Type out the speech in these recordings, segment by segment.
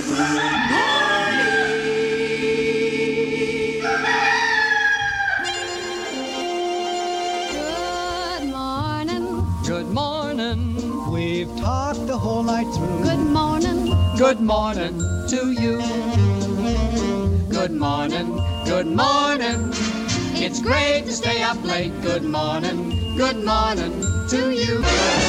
Good morning. We've talked the whole night through. Good morning. Good morning to you. Good morning. Good morning. It's great to stay up late. Good morning. Good morning to you.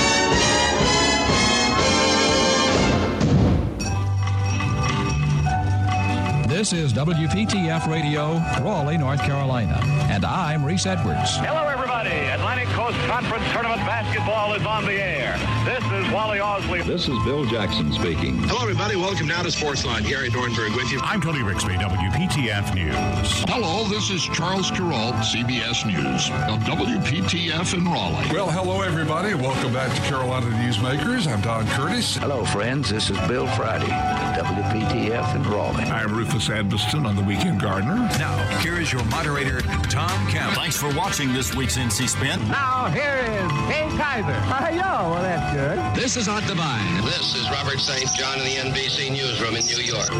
This is WPTF Radio, Raleigh, North Carolina, and I'm Reese Edwards. Hello, everybody. Atlantic Coast Conference Tournament basketball is on the air. This is Wally Osley. This is Bill Jackson speaking. Hello, everybody. Welcome now to Sportsline. Gary Dornberg with you. I'm Tony Rixby, WPTF News. Hello, this is Charles Kuralt, CBS News, of WPTF in Raleigh. Well, hello, everybody. Welcome back to Carolina Newsmakers. I'm Don Curtis. Hello, friends. This is Bill Friday, WPTF in Raleigh. I'm Rufus Edmiston on the Weekend Gardener. Now, here is your moderator, Tom Campbell. Thanks for watching this week's NC Spin. Now, here is Kay Kaiser. Hi-yo. Well, that's good. This is Art Divine. This is Robert St. John in the NBC Newsroom in New York.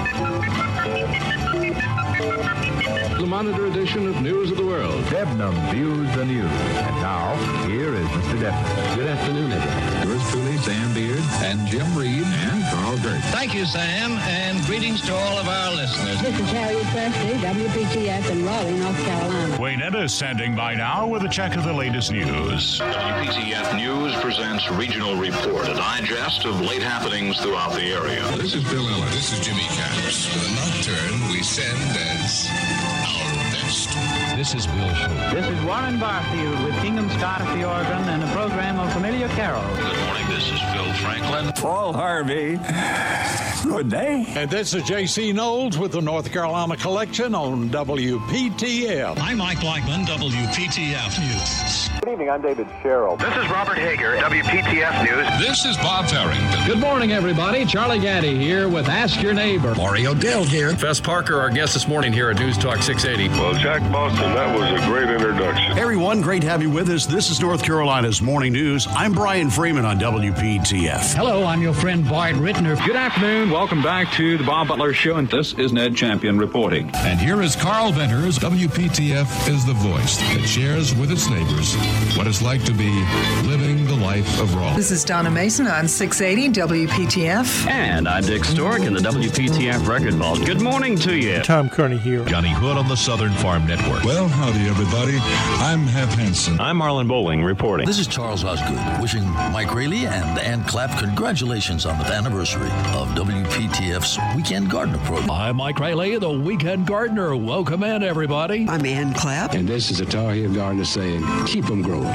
The Monitor edition of News of the World. Debnam views the news. And now, here is Mr. Debnam. Good afternoon, everyone. Yours truly, Sam Beard, And Jim Reed. and Carl Gert. Thank you, Sam, and greetings to all of our listeners. This is Harriet Presley, WPTF in Raleigh, North Carolina. Wayne Etta is standing by now with a check of the latest news. WPTF News presents Regional Report, a digest of late happenings throughout the area. This is Bill Ellis. This is Jimmy Caps. For the nocturne, we send as our best. This is Bill Hope. This is Warren Barfield with Kingdom Scott at the organ and a program of familiar carols. Good morning, this is Phil Franklin. Paul Harvey. Good day. And this is J.C. Knowles with the North Carolina Collection on WPTF. I'm Mike Blackman, WPTF News. Good evening, I'm David Sherrill. This is Robert Hager, WPTF News. This is Bob Farrington. Good morning, everybody. Charlie Gaddy here with Ask Your Neighbor. Mario Dell here. Fess Parker, our guest this morning here at News Talk 680. Well, Jack Boston, that was a great introduction. Hey, everyone, great to have you with us. This is North Carolina's Morning News. I'm Brian Freeman on WPTF. Hello, I'm your friend Bart Rittner. Good afternoon. Welcome back to the Bob Butler Show, and this is Ned Champion reporting. And here is Carl Venters. WPTF is the voice that shares with its neighbors what it's like to be living the life of Raleigh. This is Donna Mason on 680 WPTF. And I'm Dick Stork in the WPTF Record Vault. Good morning to you. Tom Kearney here. Johnny Hood on the Southern Farm Network. Well, howdy, everybody. I'm Hep Henson. I'm Marlon Bowling reporting. This is Charles Osgood wishing Mike Rayleigh and Ann Clapp congratulations on the anniversary of WPTF's Weekend Gardener program. I'm Mike Rayleigh, the Weekend Gardener. Welcome in, everybody. I'm Ann Clapp. And this is a Tar Heel Gardener saying, keep them growing.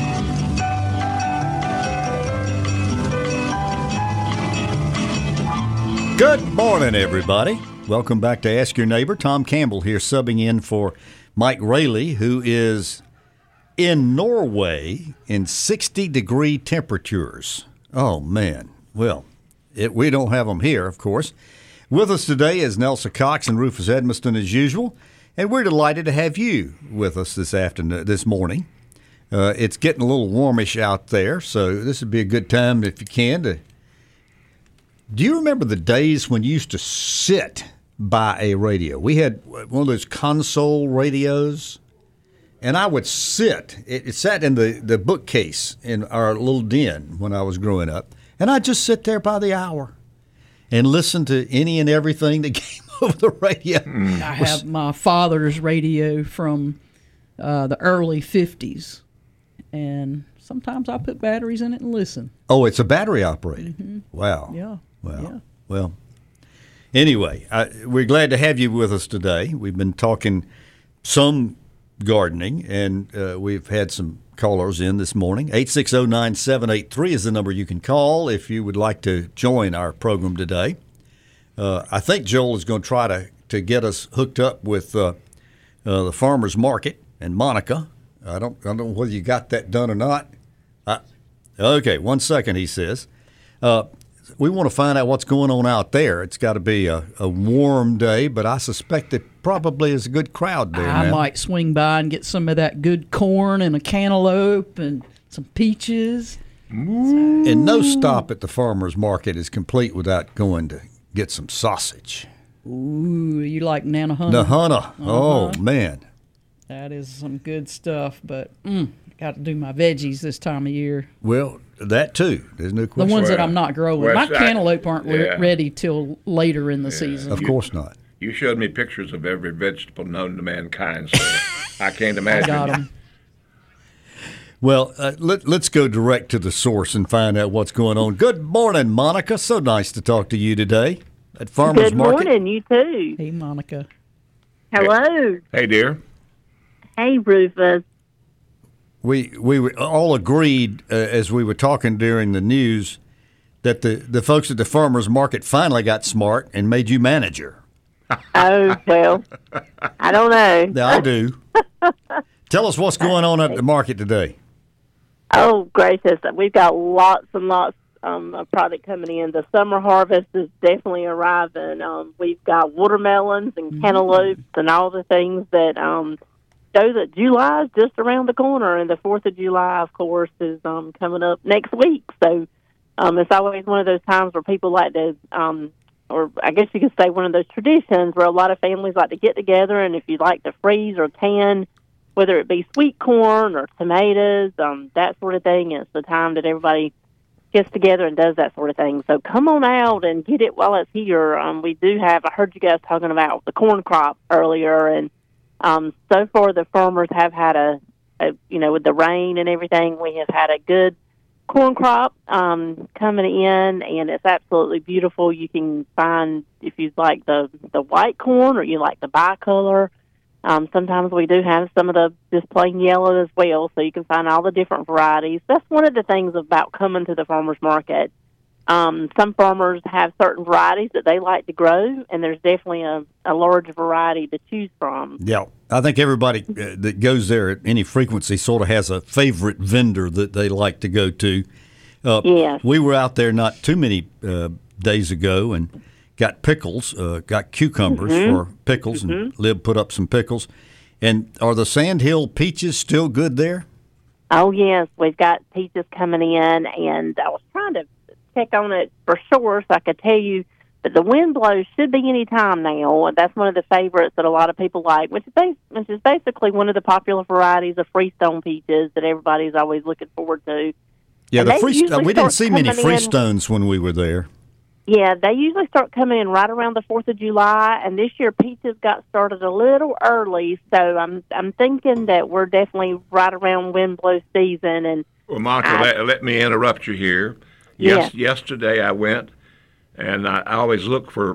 Good morning, everybody. Welcome back to Ask Your Neighbor. Tom Campbell here subbing in for Mike Rayleigh, who is in Norway in 60-degree temperatures. Oh, man. Well, we don't have them here, of course. With us today is Nelson Cox and Rufus Edmiston as usual, and we're delighted to have you with us this morning. It's getting a little warmish out there, so this would be a good time if you can to. Do you remember the days when you used to sit by a radio? We had one of those console radios, and I would sit. It sat in the bookcase in our little den when I was growing up, and I'd just sit there by the hour and listen to any and everything that came over the radio. I have my father's radio from the early 50s, and sometimes I put batteries in it and listen. Oh, it's a battery operated. Mm-hmm. Wow. Yeah. Well. Anyway, we're glad to have you with us today. We've been talking some gardening, and we've had some callers in this morning. 860-9783 is the number you can call if you would like to join our program today. I think Joel is going to try to get us hooked up with the farmers market and Monica. I don't know whether you got that done or not. Okay, 1 second, he says. We want to find out what's going on out there. It's got to be a warm day, but I suspect there probably is a good crowd there I now. might swing by and get some of that good corn and a cantaloupe and some peaches. And no stop at the farmer's market is complete without going to get some sausage. Ooh, you like Nahana? Nahana. Oh, man. That is some good stuff, but got to do my veggies this time of year. Well, that too. There's no question. The ones that I'm not growing. My cantaloupe aren't ready till later in the season. Of course not. You showed me pictures of every vegetable known to mankind, so I can't imagine. I got them. Well, let's go direct to the source and find out what's going on. Good morning, Monica. So nice to talk to you today at Farmers Market. Good morning, you too. Hey, Monica. Hello. Hey, dear. Hey, Rufus. We all agreed as we were talking during the news that the folks at the Farmers Market finally got smart and made you manager. Oh, well, I don't know. I do. Tell us what's going on at the market today. Oh, gracious. We've got lots and lots of product coming in. The summer harvest is definitely arriving. We've got watermelons and cantaloupes and all the things that show that July is just around the corner. And the 4th of July, of course, is coming up next week. So it's always one of those times where people like to, or I guess you could say one of those traditions where a lot of families like to get together. And if you like to freeze or can, whether it be sweet corn or tomatoes, that sort of thing, it's the time that everybody gets together and does that sort of thing. So come on out and get it while it's here. We do have, I heard you guys talking about the corn crop earlier, and so far the farmers have had a with the rain and everything, we have had a good corn crop coming in, and it's absolutely beautiful. You can find, if you like the white corn or you like the bicolor, sometimes we do have some of the just plain yellow as well, so you can find all the different varieties. That's one of the things about coming to the farmer's market. Some farmers have certain varieties that they like to grow, and there's definitely a large variety to choose from. Yeah, I think everybody that goes there at any frequency sort of has a favorite vendor that they like to go to. Yes. We were out there not too many days ago and got pickles, got cucumbers for pickles, and Lib put up some pickles. And are the Sandhill peaches still good there? Oh, yes. We've got peaches coming in, and I was trying to check on it for sure so I could tell you that the wind blows should be any time now. And that's one of the favorites that a lot of people like, which is basically one of the popular varieties of Freestone peaches that everybody's always looking forward to. Yeah, we didn't see many Freestones when we were there. Yeah, they usually start coming in right around the 4th of July, and this year peaches got started a little early, so I'm thinking that we're definitely right around wind blow season. And well, Monica, let me interrupt you here. Yes. Yesterday I went, and I always look for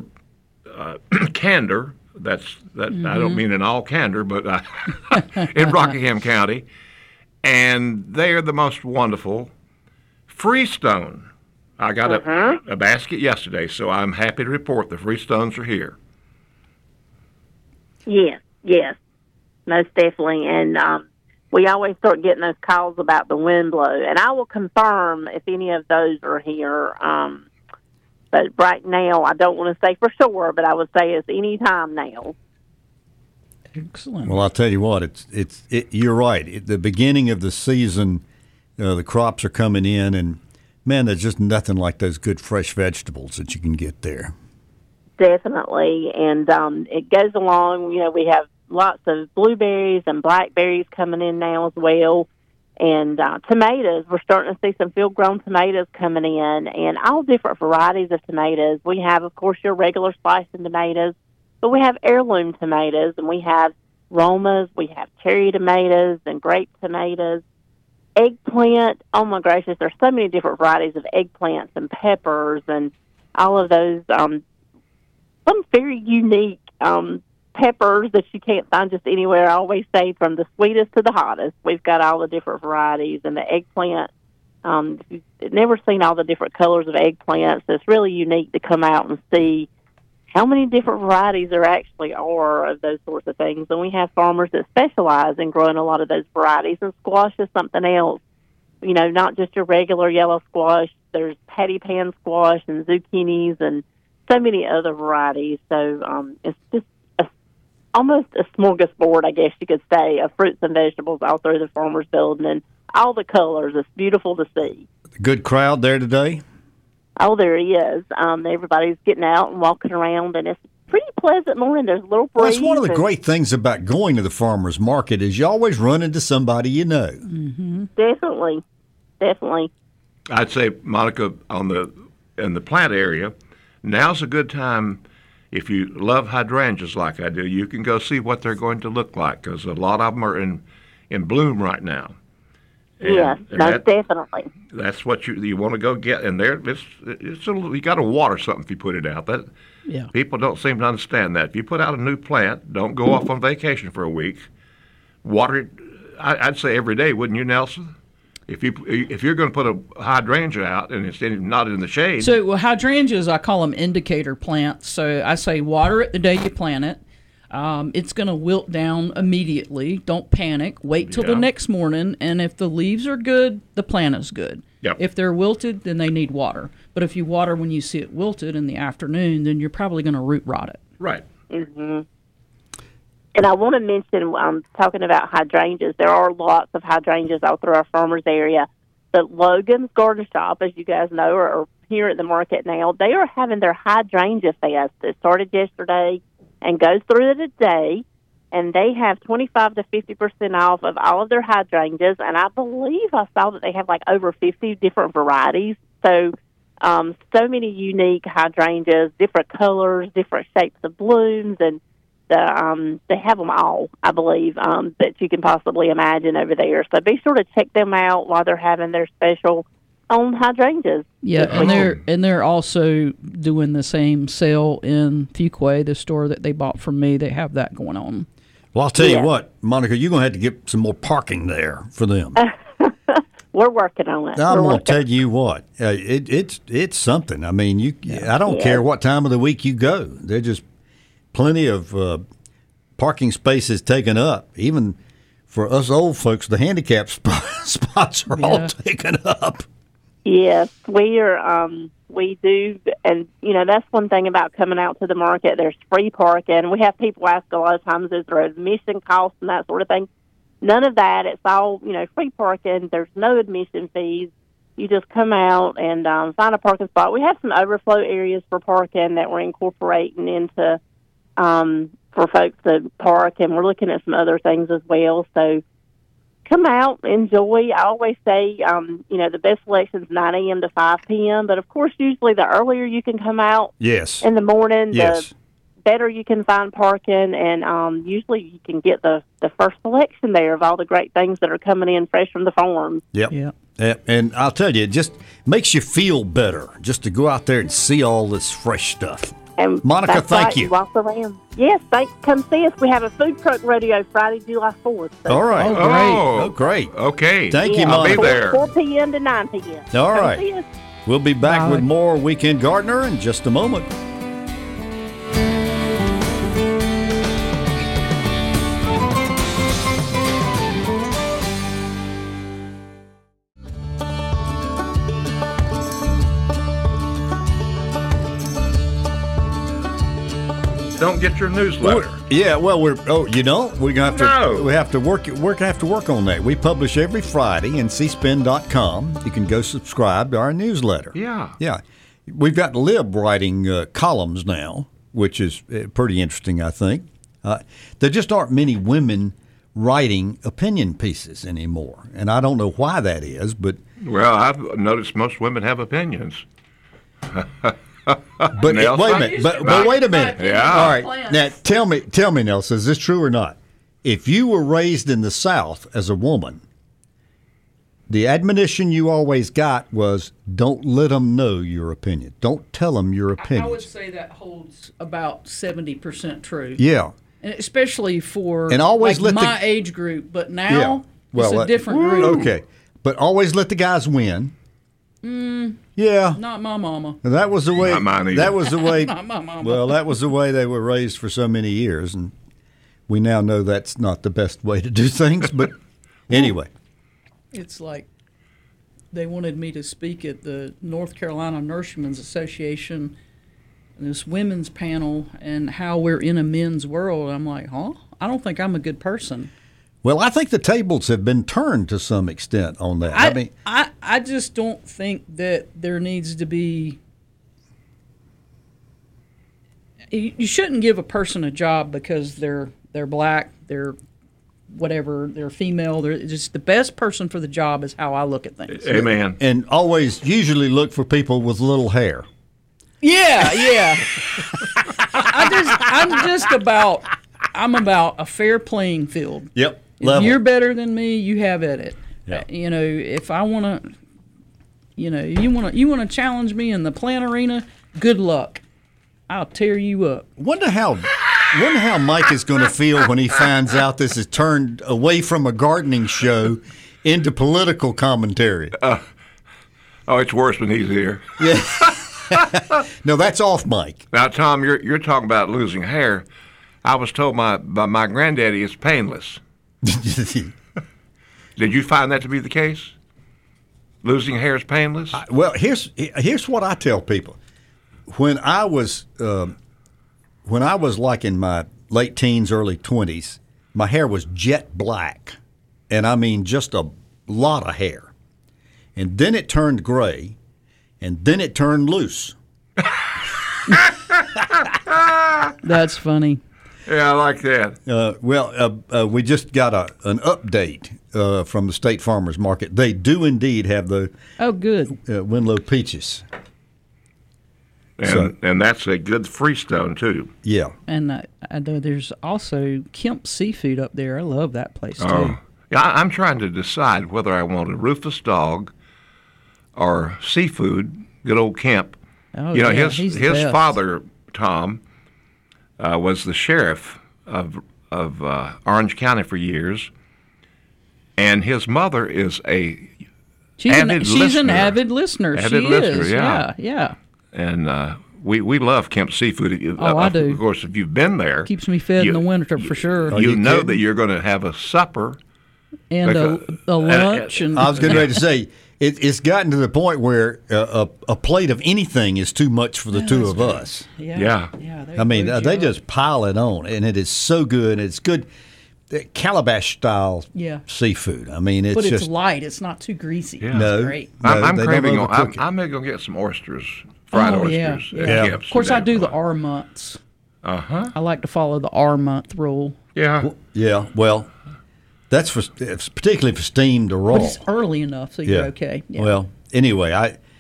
candor. That I don't mean in all candor, but in Rockingham County, and they are the most wonderful Freestone. I got a basket yesterday, so I'm happy to report the Freestones are here. Yes, most definitely. And we always start getting those calls about the wind blow. And I will confirm if any of those are here. But right now, I don't want to say for sure, but I would say it's any time now. Excellent. Well, I'll tell you what, you're right. At the beginning of the season, the crops are coming in, and man, there's just nothing like those good fresh vegetables that you can get there. Definitely, and it goes along. We have lots of blueberries and blackberries coming in now as well, and tomatoes. We're starting to see some field-grown tomatoes coming in, and all different varieties of tomatoes. We have, of course, your regular slicing tomatoes, but we have heirloom tomatoes, and we have Romas, we have cherry tomatoes and grape tomatoes. Eggplant, oh my gracious, there's so many different varieties of eggplants and peppers and all of those, some very unique peppers that you can't find just anywhere. I always say from the sweetest to the hottest, we've got all the different varieties. And the eggplant, if you've never seen all the different colors of eggplants, it's really unique to come out and see how many different varieties there actually are of those sorts of things. And we have farmers that specialize in growing a lot of those varieties. And squash is something else, not just your regular yellow squash. There's patty pan squash and zucchinis and so many other varieties. So it's just almost a smorgasbord, I guess you could say, of fruits and vegetables all through the farmer's building and all the colors. It's beautiful to see. Good crowd there today? Oh, there is. Everybody's getting out and walking around, and it's a pretty pleasant morning. There's a little breeze. Well, that's one of the great things about going to the farmer's market is you always run into somebody you know. Mm-hmm. Definitely. I'd say, Monica, in the plant area, now's a good time. If you love hydrangeas like I do, you can go see what they're going to look like, because a lot of them are in bloom right now. Yes, definitely. That's what you want to go get, and there you got to water something if you put it out. People don't seem to understand that. If you put out a new plant, don't go off on vacation for a week. Water it. I'd say every day, wouldn't you, Nelson? If you're going to put a hydrangea out and it's not in the shade. So hydrangeas, I call them indicator plants. So I say water it the day you plant it. It's going to wilt down immediately. Don't panic. Wait till the next morning, and if the leaves are good, the plant is good. Yep. If they're wilted, then they need water. But if you water when you see it wilted in the afternoon, then you're probably going to root rot it. Right. Mm-hmm. And I want to mention, talking about hydrangeas, there are lots of hydrangeas out through our farmers area. But Logan's Garden Shop, as you guys know, are here at the market now. They are having their hydrangea fest. It started yesterday and goes through today, and they have 25 to 50% off of all of their hydrangeas, and I believe I saw that they have like over 50 different varieties. So many unique hydrangeas, different colors, different shapes of blooms, and they have them all, I believe, that you can possibly imagine over there. So be sure to check them out while they're having their special on hydrangeas. Yeah, and they're also doing the same sale in Fuquay, the store that they bought from me. They have that going on. Well, I'll tell you what, Monica, you're going to have to get some more parking there for them. We're working on it. I'm going to tell you what, it's something. I mean, I don't care what time of the week you go. There's just plenty of parking spaces taken up. Even for us old folks, the handicap spots are all taken up. Yes, we are. We do, and that's one thing about coming out to the market. There's free parking. We have people ask a lot of times, is there admission costs and that sort of thing? None of that. It's all free parking. There's no admission fees. You just come out and find a parking spot. We have some overflow areas for parking that we're incorporating into for folks to park, and we're looking at some other things as well. So come out, enjoy. I always say, the best selection is 9 a.m. to 5 p.m., but of course, usually the earlier you can come out in the morning, the better you can find parking, and usually you can get the first selection there of all the great things that are coming in fresh from the farm. Yep. And I'll tell you, it just makes you feel better just to go out there and see all this fresh stuff. And Monica, thank you. Walk around. Yes, come see us. We have a food truck rodeo Friday, July 4th. So. All right. Oh, great. Okay. Thank you, Monica. I'll be there. 4 p.m. to 9 p.m. All right. We'll be back with more Weekend Gardener in just a moment. Don't get your newsletter. We're gonna have to work on that. We publish every Friday in cspin.com. You can go subscribe to our newsletter. Yeah. We've got Lib writing columns now, which is pretty interesting, I think. There just aren't many women writing opinion pieces anymore, and I don't know why that is, but I've noticed most women have opinions. But wait a minute. But wait a minute. Yeah. All right. Now tell me, Nelson, is this true or not? If you were raised in the South as a woman, the admonition you always got was, "Don't let them know your opinion. Don't tell them your opinion." I would say that holds about 70% true. Yeah. And especially for always my age group, but now it's a different group. Okay. But always let the guys win. Yeah. Not my mama. That was the way. Not mine either. That was the way. Not my mama. Well, that was the way they were raised for so many years, and we now know that's not the best way to do things. But anyway, it's like they wanted me to speak at the North Carolina Nurserymen's Association, this women's panel, and how we're in a men's world. I'm like, I don't think I'm a good person. Well, I think the tables have been turned to some extent on that. I just don't think that there needs to be you shouldn't give a person a job because they're black, they're whatever, they're female. They're just the best person for the job is how I look at things. Amen. And usually look for people with little hair. Yeah. I'm about a fair playing field. Yep. If you're better than me, you have at it. Yeah. If I want to, you want to challenge me in the plant arena, good luck. I'll tear you up. Wonder how Mike is going to feel when he finds out this is turned away from a gardening show into political commentary. It's worse when he's here. Yeah. No, that's off, Mike. Now, Tom, you're talking about losing hair. I was told by my granddaddy it's painless. Did you find that to be the case? Losing hair is painless? Well, here's what I tell people. When I was like in my late teens, early 20s, my hair was jet black, and I mean just a lot of hair. And then it turned gray, and then it turned loose. That's funny. Yeah, I like that. We just got an update from the State Farmers Market. They do indeed have the good Winlow peaches. And that's a good freestone, too. Yeah. And there's also Kemp Seafood up there. I love that place, too. Oh. Yeah, I'm trying to decide whether I want a Rufus dog or seafood, good old Kemp. Oh, his father, Tom, was the sheriff of Orange County for years, and his mother is she's an avid listener. Avid she listener, is. Yeah. And we love Kemp Seafood. I do. Of course, if you've been there, keeps me fed in the winter for sure. You know that you're going to have a supper and a lunch. And I was getting ready to say it's gotten to the point where a plate of anything is too much for the two of us. Yeah. I mean, they just pile it on, and it is so good. It's good. Calabash style seafood. I mean, but it's light. It's not too greasy. Yeah. No, it's great. I'm craving. I'm maybe gonna get some oysters, fried oysters. Yeah. Of course, I do the R months. I like to follow the R month rule. Yeah. Yeah. Well, that's particularly for steamed or raw. But it's early enough, so you're okay. Yeah. Well, anyway,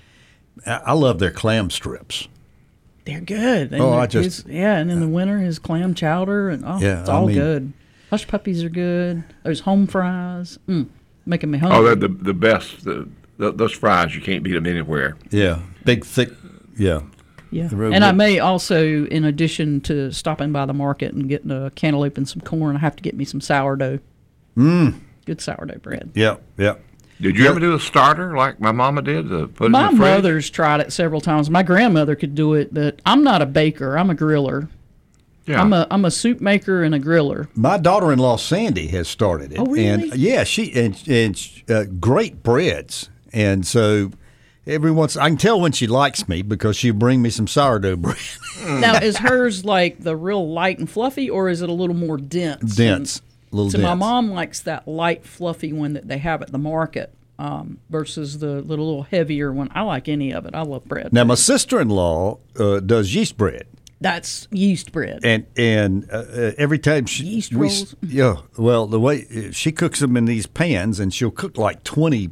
I love their clam strips. They're good. And and in the winter, his clam chowder and it's all good. Hush puppies are good. There's home fries. Making me hungry. Oh, they're the best. Those fries, you can't beat them anywhere. Yeah. Big, thick, yeah. Yeah. And I may also, in addition to stopping by the market and getting a cantaloupe and some corn, I have to get me some sourdough. Good sourdough bread. Yeah. Did you ever do a starter like my mama did? Put my it in the fridge? mother's tried it several times. My grandmother could do it, but I'm not a baker. I'm a griller. Yeah. I'm a soup maker and a griller. My daughter-in-law Sandy has started it. Oh, really? And she great breads. And so every once I can tell when she likes me because she'll bring me some sourdough bread. Now, is hers like the real light and fluffy, or is it a little more dense? Dense. My mom likes that light, fluffy one that they have at the market versus the little heavier one. I like any of it. I love bread. Now, my sister-in-law does yeast bread. That's yeast bread. And every time yeast rolls. The way she cooks them in these pans, and she'll cook like 20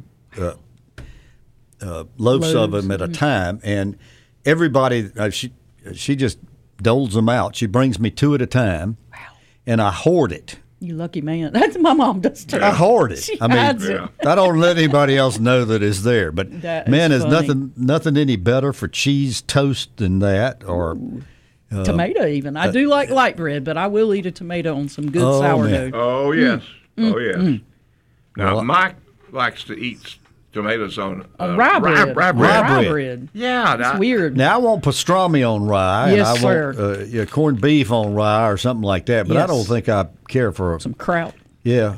loaves of them at a time, and everybody she just doles them out. She brings me 2 at a time, and I hoard it. You lucky man. That's my mom does too. I hoard it. She hides it. I don't let anybody else know that it's there. But there's nothing any better for cheese toast than that, or tomato even. I do like light bread, but I will eat a tomato on some good sourdough. Man. Oh yes. Now Mike likes to eat tomatoes on rye bread. Yeah, that's weird. Now I want pastrami on rye, yes, and I want corned beef on rye or something like that. But I don't think I care for some kraut. Yeah.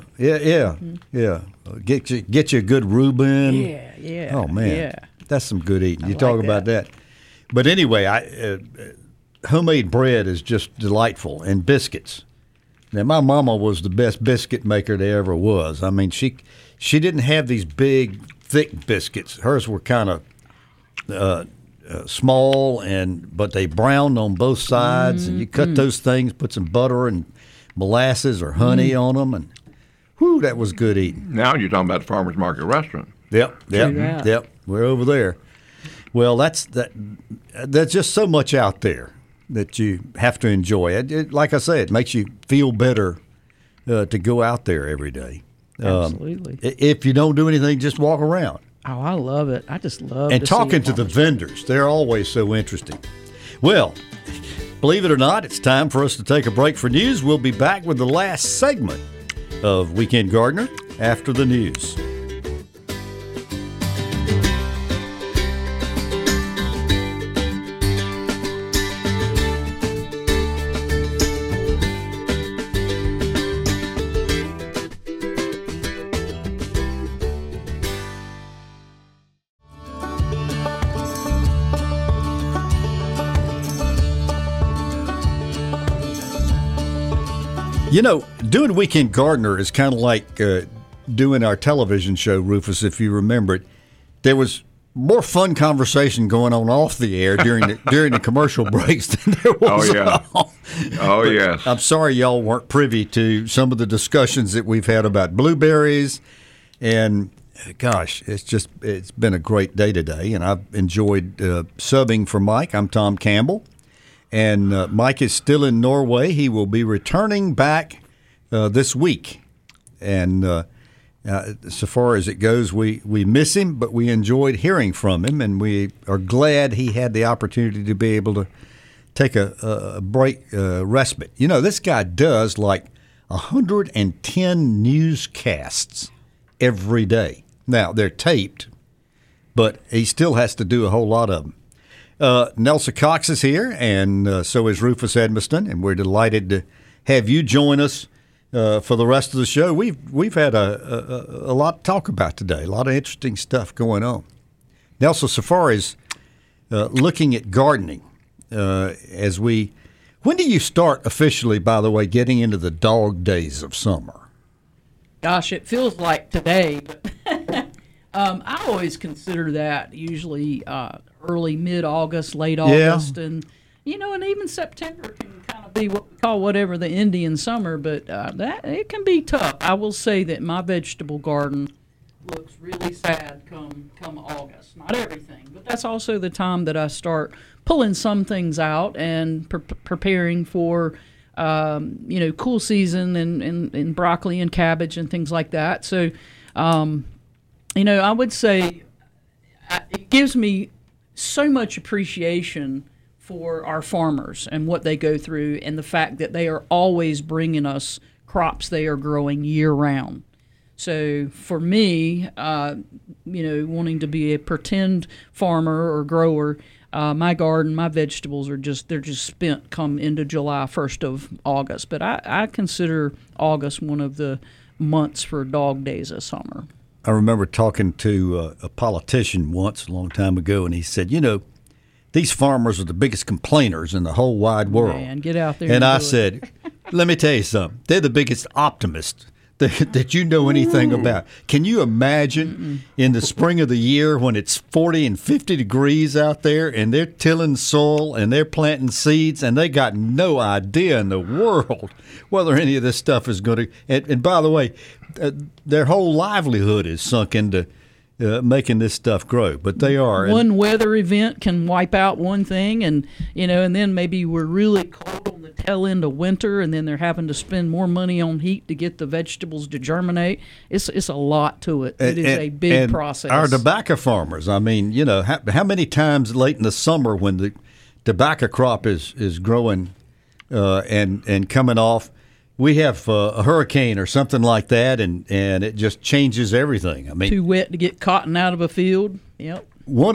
Get you a good Reuben. Yeah. Oh man, that's some good eating. You talk about that. But anyway, homemade bread is just delightful, and biscuits. Now my mama was the best biscuit maker there ever was. I mean, she didn't have these big, thick biscuits. Hers were kind of small, but they browned on both sides, and you cut those things, put some butter and molasses or honey on them, and whew, that was good eating. Now you're talking about the farmer's market restaurant. Yep. We're over there. Well, there's just so much out there that you have to enjoy. Like I said, it makes you feel better to go out there every day. Absolutely. If you don't do anything, just walk around. Oh, I love it. I just love and talking to the vendors. They're always so interesting. Well, believe it or not, it's time for us to take a break for news. We'll be back with the last segment of Weekend Gardener after the news. You know, doing Weekend Gardener is kind of like doing our television show, Rufus, if you remember it. There was more fun conversation going on off the air during the commercial breaks than there was on. Yes. I'm sorry y'all weren't privy to some of the discussions that we've had about blueberries. And, gosh, it's been a great day today, and I've enjoyed subbing for Mike. I'm Tom Campbell. And Mike is still in Norway. He will be returning back this week. And so far as it goes, we miss him, but we enjoyed hearing from him. And we are glad he had the opportunity to be able to take a break, respite. You know, this guy does like 110 newscasts every day. Now, they're taped, but he still has to do a whole lot of them. Nelson Cox is here, and so is Rufus Edmiston, and we're delighted to have you join us for the rest of the show. We've had a lot to talk about today, a lot of interesting stuff going on. Nelson, so far as looking at gardening, when do you start officially, by the way, getting into the dog days of summer? Gosh, it feels like today, but I always consider that usually early, mid-August, late August, and and even September can kind of be what we call whatever the Indian summer, but that it can be tough. I will say that my vegetable garden looks really sad come August. Not everything, but that's also the time that I start pulling some things out and preparing for cool season and broccoli and cabbage and things like that. So, I would say it gives me so much appreciation for our farmers and what they go through and the fact that they are always bringing us crops they are growing year-round. So for me, wanting to be a pretend farmer or grower, my garden, my vegetables they're just spent come into July, 1st of August. But I consider August one of the months for dog days of summer. I remember talking to a politician once a long time ago, and he said, these farmers are the biggest complainers in the whole wide world. Man, get out there. And I said, let me tell you something. They're the biggest optimists that you know anything about. Can you imagine in the spring of the year when it's 40 and 50 degrees out there and they're tilling soil and they're planting seeds and they got no idea in the world whether any of this stuff is going to – and by the way, their whole livelihood is sunk into making this stuff grow, but they are. One weather event can wipe out one thing, and then maybe we're really cold on the tail end of winter, and then they're having to spend more money on heat to get the vegetables to germinate. It's a lot to it. It is a big process. Our tobacco farmers, I mean, how many times late in the summer when the tobacco crop is growing and coming off, we have a hurricane or something like that, and it just changes everything. I mean, too wet to get cotton out of a field. Yep. One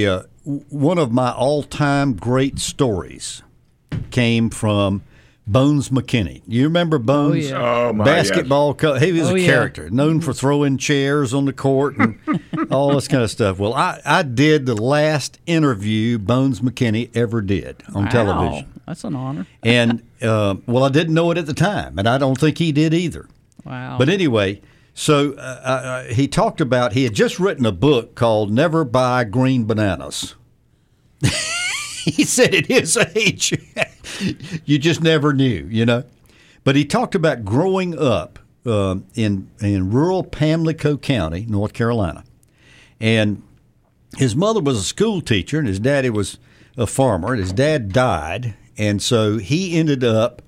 of my all-time great stories came from Bones McKinney. You remember Bones? Oh, yeah. Oh, my basketball coach. He was a character, known Mm-hmm. for throwing chairs on the court and all this kind of stuff. Well, I did the last interview Bones McKinney ever did on television. That's an honor. And, I didn't know it at the time, and I don't think he did either. Wow. But anyway, so he talked about, he had just written a book called Never Buy Green Bananas. He said at his age, you just never knew, you know. But he talked about growing up in rural Pamlico County, North Carolina. And his mother was a school teacher, and his daddy was a farmer. And his dad died, and so he ended up,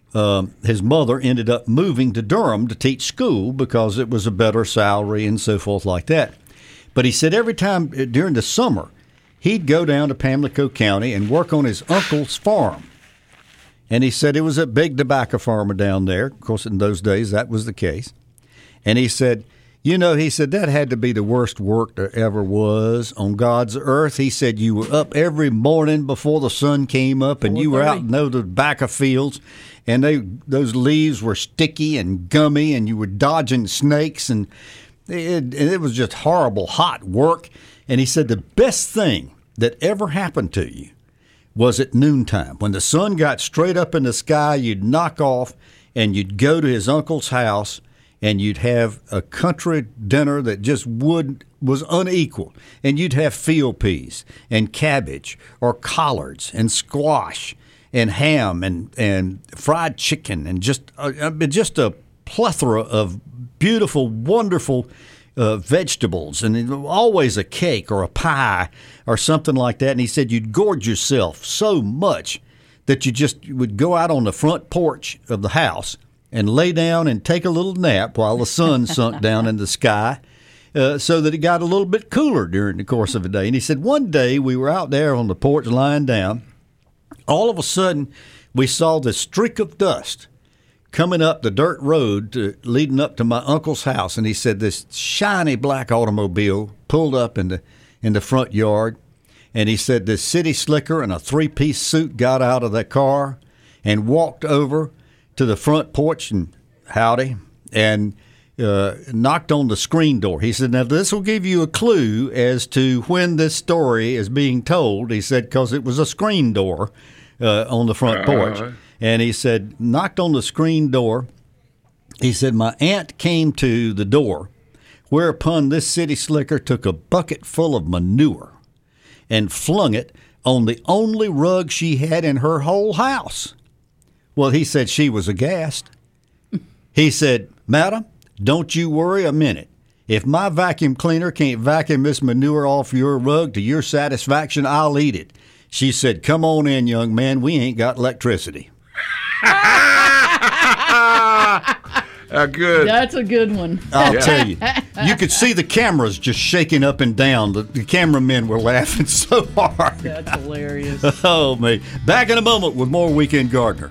his mother ended up moving to Durham to teach school because it was a better salary and so forth like that. But he said every time during the summer, he'd go down to Pamlico County and work on his uncle's farm. And he said it was a big tobacco farmer down there. Of course, in those days, that was the case. And he said, you know, he said that had to be the worst work there ever was on God's earth. He said you were up every morning before the sun came up, and you were out in those tobacco fields, and those leaves were sticky and gummy, and you were dodging snakes, and it was just horrible, hot work. And he said the best thing that ever happened to you was at noontime. When the sun got straight up in the sky, you'd knock off and you'd go to his uncle's house and you'd have a country dinner that just was unequaled. And you'd have field peas and cabbage or collards and squash and ham and fried chicken and just a plethora of beautiful, wonderful vegetables, and always a cake or a pie or something like that. And he said you'd gorge yourself so much that you would go out on the front porch of the house and lay down and take a little nap while the sun sunk down in the sky, so that it got a little bit cooler during the course of the day. And he said one day we were out there on the porch lying down. All of a sudden, we saw this streak of dust coming up the dirt road leading up to my uncle's house. And he said this shiny black automobile pulled up in the front yard. And he said this city slicker in a three-piece suit got out of that car and walked over to the front porch and howdy, and knocked on the screen door. He said, now this will give you a clue as to when this story is being told. He said, because it was a screen door on the front porch. And he said, knocked on the screen door. He said, my aunt came to the door, whereupon this city slicker took a bucket full of manure and flung it on the only rug she had in her whole house. Well, he said she was aghast. He said, madam, don't you worry a minute. If my vacuum cleaner can't vacuum this manure off your rug to your satisfaction, I'll eat it. She said, come on in, young man. We ain't got electricity. Good. That's a good one. I'll tell you. You could see the cameras just shaking up and down. The cameramen were laughing so hard. That's hilarious. Oh, man. Back in a moment with more Weekend Gardener.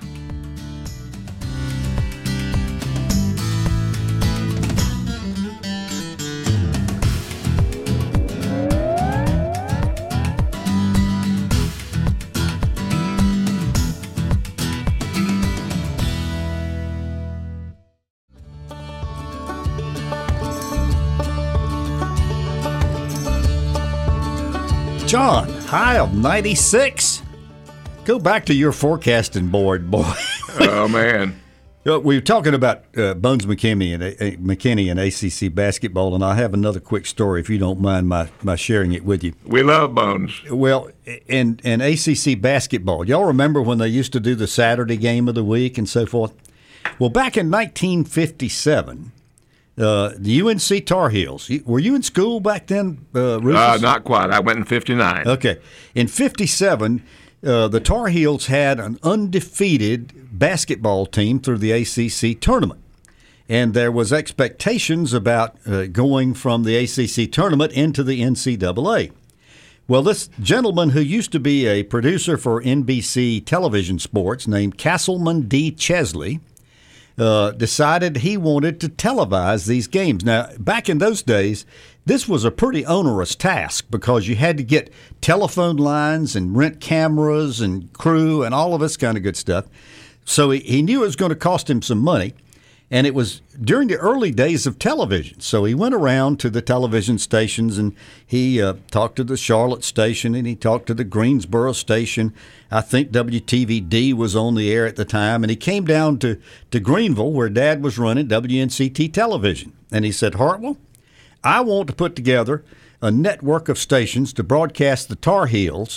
John, high of 96. Go back to your forecasting board, boy. Oh, man. We were talking about Bones McKinney and ACC basketball, and I have another quick story, if you don't mind my sharing it with you. We love Bones. Well, and ACC basketball, y'all remember when they used to do the Saturday game of the week and so forth? Well, back in 1957, the UNC Tar Heels. Were you in school back then, Rufus? Not quite. I went in 59. Okay. In 57, the Tar Heels had an undefeated basketball team through the ACC tournament. And there was expectations about going from the ACC tournament into the NCAA. Well, this gentleman who used to be a producer for NBC television sports named Castleman D. Chesley decided he wanted to televise these games. Now, back in those days, this was a pretty onerous task because you had to get telephone lines and rent cameras and crew and all of this kind of good stuff. So he knew it was going to cost him some money, and it was during the early days of television. So he went around to the television stations, and he talked to the Charlotte station, and he talked to the Greensboro station. I think WTVD was on the air at the time, and he came down to Greenville, where Dad was running WNCT television. And he said, Hartwell, I want to put together a network of stations to broadcast the Tar Heels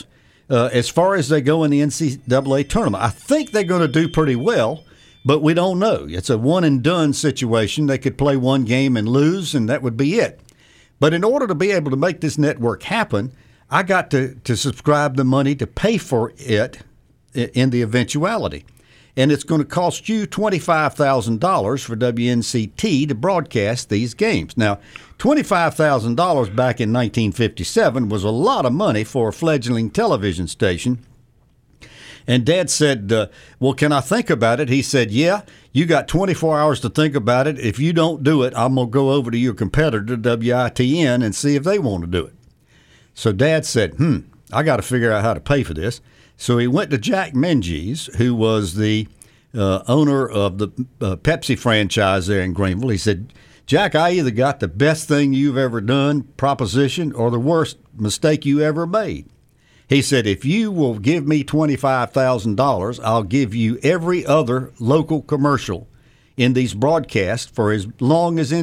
as far as they go in the NCAA tournament. I think they're going to do pretty well, but we don't know. It's a one-and-done situation. They could play one game and lose, and that would be it. But in order to be able to make this network happen, I got to subscribe the money to pay for it in the eventuality. And it's going to cost you $25,000 for WNCT to broadcast these games. Now, $25,000 back in 1957 was a lot of money for a fledgling television station. And Dad said, well, can I think about it? He said, yeah, you got 24 hours to think about it. If you don't do it, I'm going to go over to your competitor, WITN, and see if they want to do it. So Dad said, I got to figure out how to pay for this. So he went to Jack Menges, who was the owner of the Pepsi franchise there in Greenville. He said, Jack, I either got the best thing you've ever done proposition or the worst mistake you ever made. He said, if you will give me $25,000, I'll give you every other local commercial in these broadcasts for as long as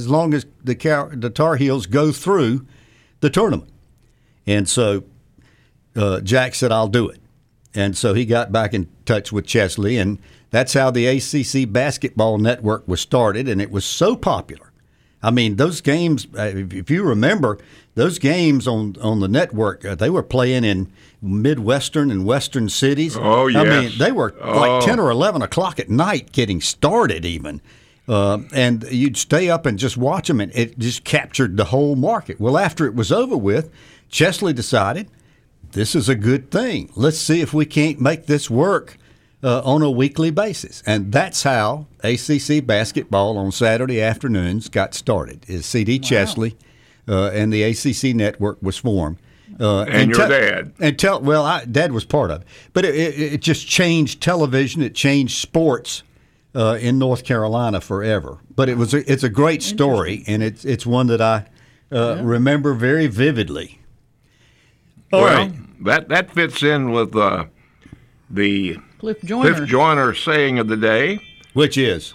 the Tar Heels go through the tournament. And so Jack said, I'll do it. And so he got back in touch with Chesley, and that's how the ACC Basketball Network was started, and it was so popular. I mean, those games, if you remember, those games on the network, they were playing in Midwestern and Western cities. Oh, yes. I mean, they were like 10 or 11 o'clock at night getting started even. And you'd stay up and just watch them, and it just captured the whole market. Well, after it was over with, Chesley decided, this is a good thing. Let's see if we can't make this work on a weekly basis. And that's how ACC basketball on Saturday afternoons got started, is C.D. Chesley, and the ACC network was formed. And your dad. Dad was part of it. But it just changed television. It changed sports in North Carolina forever. But it's a great story, and it's one that I remember very vividly. All right. That fits in with the Cliff Joyner saying of the day. Which is,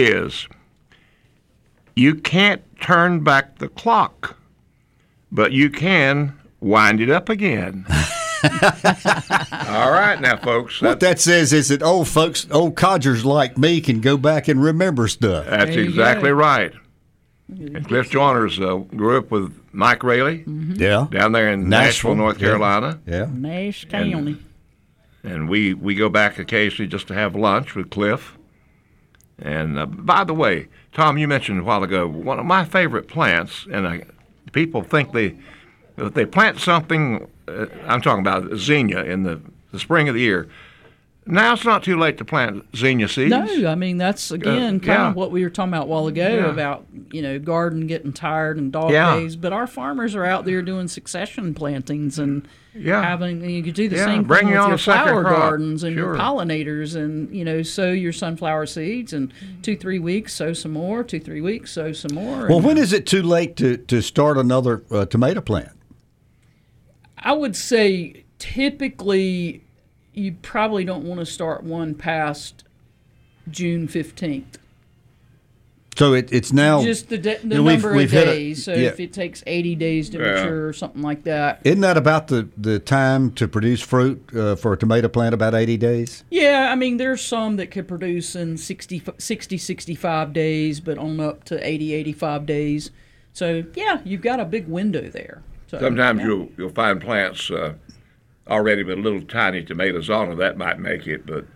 you can't turn back the clock, but you can wind it up again. All right now, folks. What that says is that old codgers like me can go back and remember stuff. That's exactly right. And Cliff Joyner's grew up with Mike Raley, down there in Nashville, North Carolina. Yeah. Nash County. And we go back occasionally just to have lunch with Cliff. And by the way, Tom, you mentioned a while ago, one of my favorite plants, and people think if they plant something, I'm talking about zinnia in the spring of the year. Now it's not too late to plant zinnia seeds. No, I mean, that's, again, kind of what we were talking about a while ago about, garden getting tired and dog days. But our farmers are out there doing succession plantings and you could do the same thing with your flower gardens and your pollinators and, sow your sunflower seeds and 2-3 weeks, sow some more, 2-3 weeks, sow some more. Well, when is it too late to start another tomato plant? I would say typically you probably don't want to start one past June 15th. So it's now just the number of days. If it takes 80 days to mature or something like that. Isn't that about the time to produce fruit for a tomato plant, about 80 days? Yeah, I mean, there's some that could produce in 60, 65 days, but on up to 80, 85 days. So, you've got a big window there. So, sometimes you'll find plants already with little tiny tomatoes on them. That might make it, but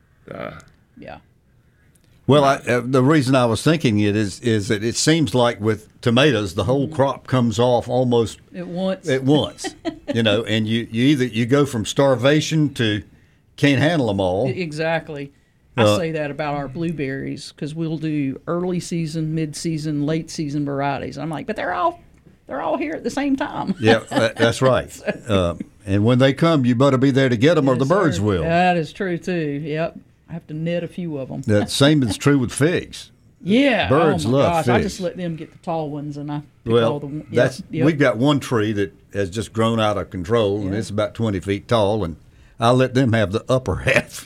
Well, the reason I was thinking it is that it seems like with tomatoes, the whole crop comes off almost at once. And you go from starvation to can't handle them all. Exactly. I say that about our blueberries because we'll do early season, mid season, late season varieties. I'm like, but they're all here at the same time. Yeah, that's right. And when they come, you better be there to get them, or the birds will. That is true too. Yep, I have to net a few of them. The same is true with figs. Yeah, birds love figs. I just let them get the tall ones, and I pick all the. We've got one tree that has just grown out of control, and it's about 20 feet tall, and I let them have the upper half.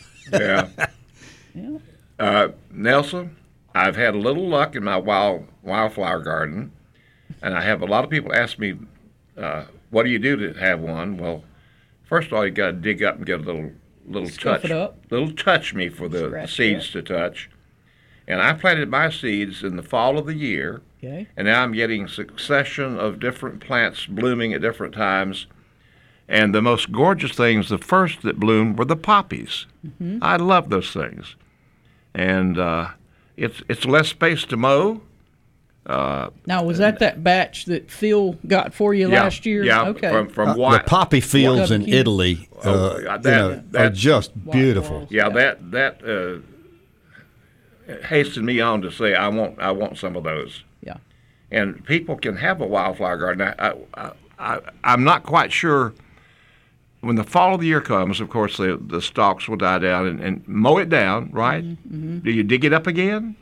Nelson, I've had a little luck in my wildflower garden, and I have a lot of people ask me, what do you do to have one? Well, First of all, you got to dig up and get a little Scuff touch, it up. little touch me for the Scratch seeds to touch. And I planted my seeds in the fall of the year. Okay. And now I'm getting succession of different plants blooming at different times. And the most gorgeous things, the first that bloomed, were the poppies. Mm-hmm. I love those things. And it's less space to mow. Now, was that batch that Phil got for you last year? Yeah, okay. from White. The poppy fields in Italy are just beautiful. Yeah, that hastened me on to say I want some of those. Yeah. And people can have a wildflower garden. I'm not quite sure. When the fall of the year comes, of course, the stalks will die down and mow it down, right? Mm-hmm. Do you dig it up again?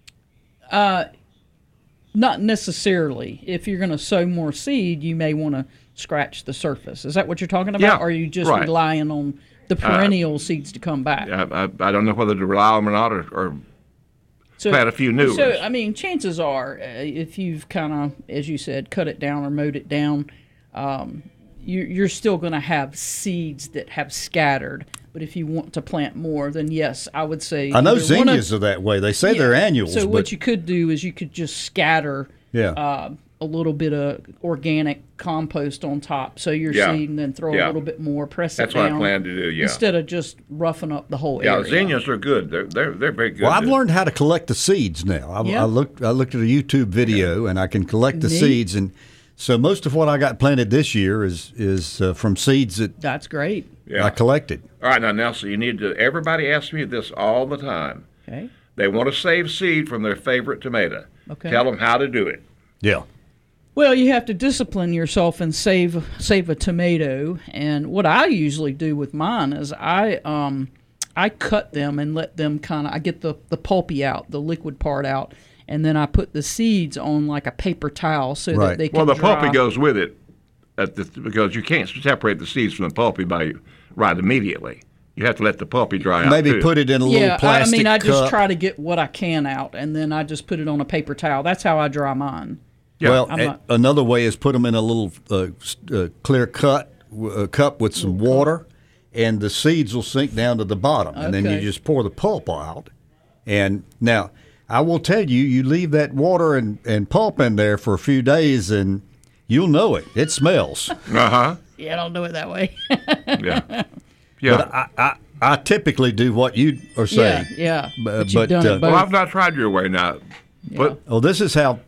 Not necessarily. If you're going to sow more seed, you may want to scratch the surface. Is that what you're talking about? Yeah, or are you just right. relying on the perennial seeds to come back? I don't know whether to rely on them or not, or plant a few new ones. So, I mean, chances are, if you've kind of, as you said, cut it down or mowed it down, you're still going to have seeds that have scattered. But if you want to plant more, then yes, I would say. I know zinnias are that way. They say they're annuals. So what you could do is you could just scatter a little bit of organic compost on top. So your seed, and then throw a little bit more, press That's it down. That's what I plan to do, Instead of just roughing up the whole area. Yeah, zinnias are good. They're very good. Well, I've learned how to collect the seeds now. I looked at a YouTube video, and I can collect the seeds. And so most of what I got planted this year is from seeds that that's great. I collected. All right, now, Nelson, you need to. Everybody asks me this all the time. Okay. They want to save seed from their favorite tomato. Okay. Tell them how to do it. Yeah. Well, you have to discipline yourself and save a tomato. And what I usually do with mine is I cut them and let them I get the pulpy out, the liquid part out, and then I put the seeds on like a paper towel so that they can the dry. pulpy goes with it because you can't separate the seeds from the pulpy right immediately. You have to let the pulpy dry out. Maybe put it in a little plastic I just cup. try to get what I can out, and then I just put it on a paper towel. That's how I dry mine. Yeah. Well, another way is put them in a little clear cup with some water, and the seeds will sink down to the bottom, and then you just pour the pulp out. And now, I will tell you, you leave that water and pulp in there for a few days, and you'll know it. It smells. Uh-huh. Yeah, don't do it that way. Yeah. But I typically do what you are saying. Yeah. But you've done it both. Well, I've not tried your way now. Yeah. But this is how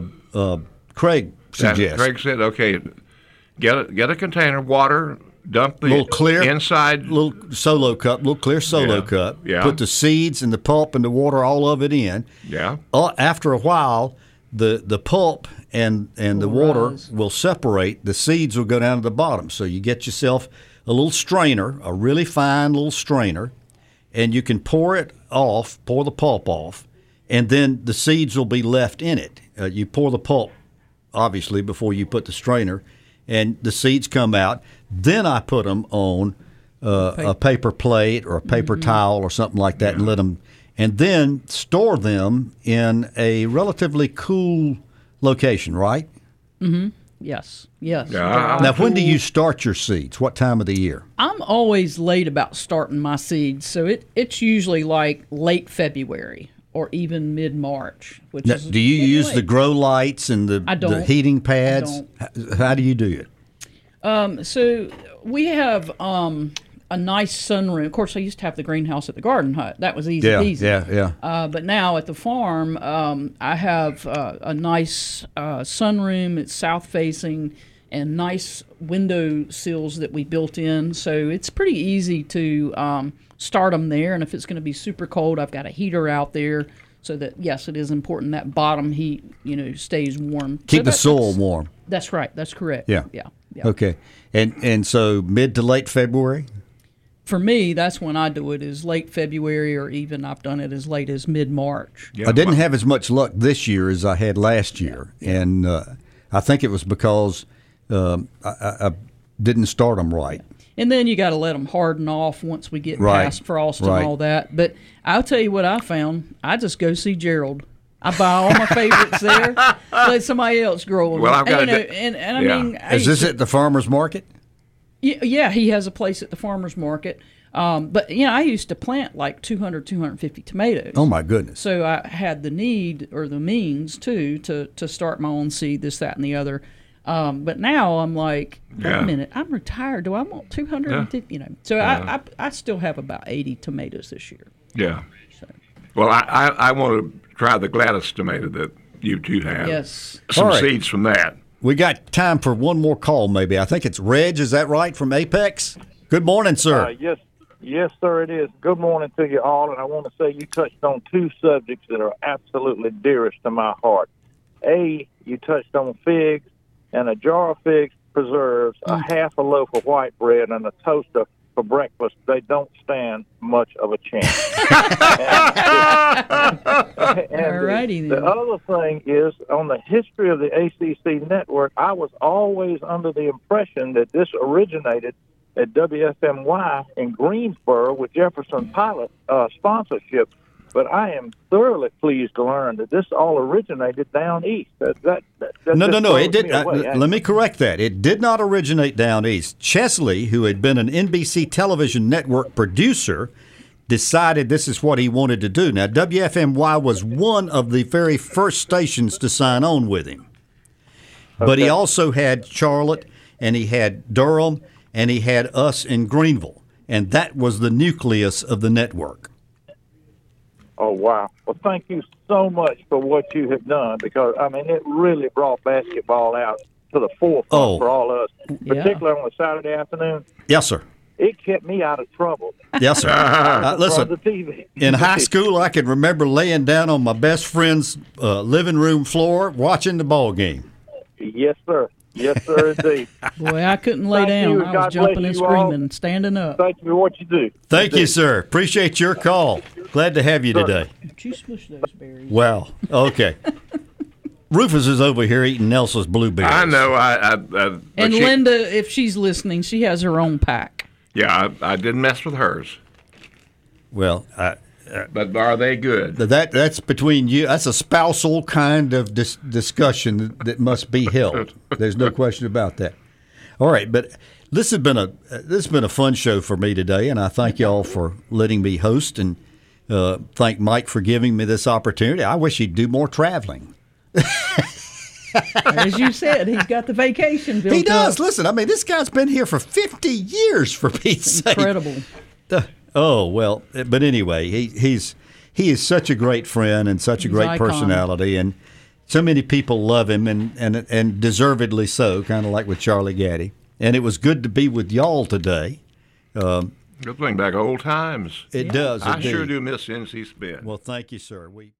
Craig suggests. Craig said, okay, get a container, water, dump the little clear inside little solo cup, little clear solo cup. Yeah. Put the seeds and the pulp and the water, all of it in. Yeah. After a while, the pulp and the water will separate. The seeds will go down to the bottom. So you get yourself a little strainer, a really fine little strainer, and you can pour the pulp off, and then the seeds will be left in it. You pour the pulp, obviously, before you put the strainer, and the seeds come out. Then I put them on a paper plate or a paper towel or something like that and let them, and then store them in a relatively cool location, right? Mm-hmm. Yes. Yeah, now, when do you start your seeds? What time of the year? I'm always late about starting my seeds, so it's usually like late February or even mid-March. Now, do you use the grow lights and the heating pads? How do you do it? So we have a nice sunroom. Of course, I used to have the greenhouse at the garden hut. That was easy peasy. Yeah. But now at the farm, I have a nice sunroom. It's south-facing and nice window sills that we built in. So it's pretty easy to start them there. And if it's going to be super cold, I've got a heater out there so that, yes, it is important that bottom heat, stays warm. Keep the soil warm. That's right. That's correct. Yeah. Yeah. Okay. And so mid to late February? For me, that's when I do it, is late February, or even I've done it as late as mid-March. Yeah, I didn't have as much luck this year as I had last year, and I think it was because I didn't start them right. And then you got to let them harden off once we get past frost and all that. But I'll tell you what I found. I just go see Gerald. I buy all my favorites there. Let somebody else grow them. Well, I've got I mean, Is this at the farmer's market? Yeah, he has a place at the farmer's market. But, I used to plant like 200, 250 tomatoes. Oh, my goodness. So I had the need or the means, too, to start my own seed, this, that, and the other. But now I'm like, wait a minute, I'm retired. Do I want 250? So I still have about 80 tomatoes this year. Yeah. So. Well, I want to try the Gladys tomato that you two have. Yes. Some seeds from that. We got time for one more call, maybe. I think it's Reg, is that right, from Apex? Good morning, sir. Yes, sir, it is. Good morning to you all, and I want to say you touched on two subjects that are absolutely dearest to my heart. A, you touched on figs, and a jar of figs preserves, a half a loaf of white bread, and a toaster for breakfast. They don't stand much of a chance. All righty, then. The other thing is, on the history of the ACC network, I was always under the impression that this originated at WFMY in Greensboro with Jefferson Pilot sponsorship. But I am thoroughly pleased to learn that this all originated down east. No, it did. Let me correct that. It did not originate down east. Chesley, who had been an NBC television network producer, decided this is what he wanted to do. Now, WFMY was one of the very first stations to sign on with him. Okay. But he also had Charlotte, and he had Durham, and he had us in Greenville. And that was the nucleus of the network. Oh, wow. Well, thank you so much for what you have done, because, it really brought basketball out to the forefront for all of us, particularly on a Saturday afternoon. Yes, sir. It kept me out of trouble. Yes, sir. Listen, in high school, I can remember laying down on my best friend's living room floor watching the ball game. Yes, sir. Yes, sir, indeed. Boy, I couldn't lay down. I was jumping and screaming, standing up. Thank you for what you do. Thank you, sir. Appreciate your call. Glad to have you today. Did you smush those berries? Wow. Okay. Rufus is over here eating Nelson's blueberries. I know. And Linda, if she's listening, she has her own pack. Yeah, I didn't mess with hers. Well, but are they good? That's between you. That's a spousal kind of discussion that must be held. There's no question about that. All right, but this has been a fun show for me today, and I thank y'all for letting me host, and thank Mike for giving me this opportunity. I wish he'd do more traveling. As you said, he's got the vacation built up. He does. Listen, this guy's been here for 50 years, for Pete's sake. Incredible. Oh, well, but anyway, he is such a great friend and such a great personality, and so many people love him, and deservedly so, kind of like with Charlie Gaddy. And it was good to be with y'all today. Good bring back old times. It does. I sure do miss NC Spin. Well, thank you, sir.